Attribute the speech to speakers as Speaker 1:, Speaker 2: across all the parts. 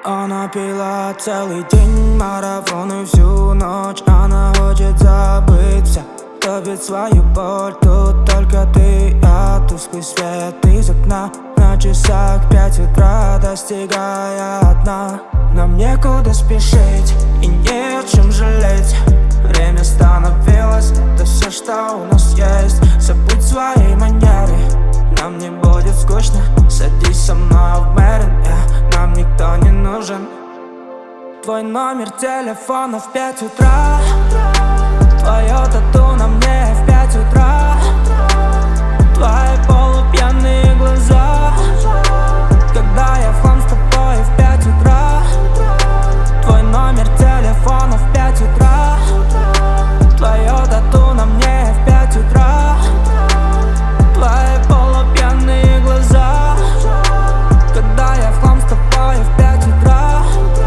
Speaker 1: Она пила целый день, марафоны всю ночь. Она хочет забыть все, топит свою боль. Тут только ты и я, тусклый свет из окна. На часах 5 утра, достигая дна. Нам некуда спешить и не о чем жалеть. Время становилось, это все, что у нас есть. Забудь свои манеры, нам не будет скучно. Садись со мной в Мэрин, нам никто не нужен. Твой номер телефона в 5 утра. Твое тату на мне в 5 утра. Твои полупьяные глаза, когда я в хлам с тобой в 5 утра. Твой номер телефона в 5 утра. Твое тату на мне в 5 утра. Твои полупьяные глаза, когда я в хлам с тобой в 5 утра.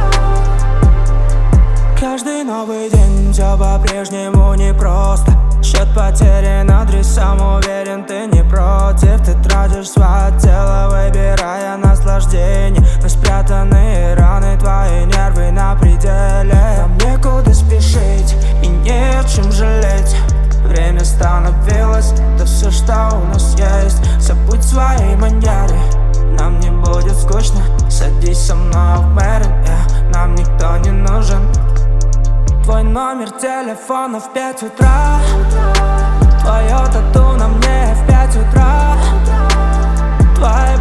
Speaker 1: Каждый новый день все по-прежнему непросто. Счет потерян, адресам уверен, ты не против. Ты тратишь свое тело, выбирая наслаждение. Но спрятанные раны, твои нервы на пределе. Нам некуда спешить и не о чем жалеть. Время становилось, это все, что у нас есть. Забудь свои манеры, нам не будет скучно. Садись со мной в Мэрин, нам никто не нужен. Твой номер телефона в 5 утра. Твое тату на мне в 5 утра. Твои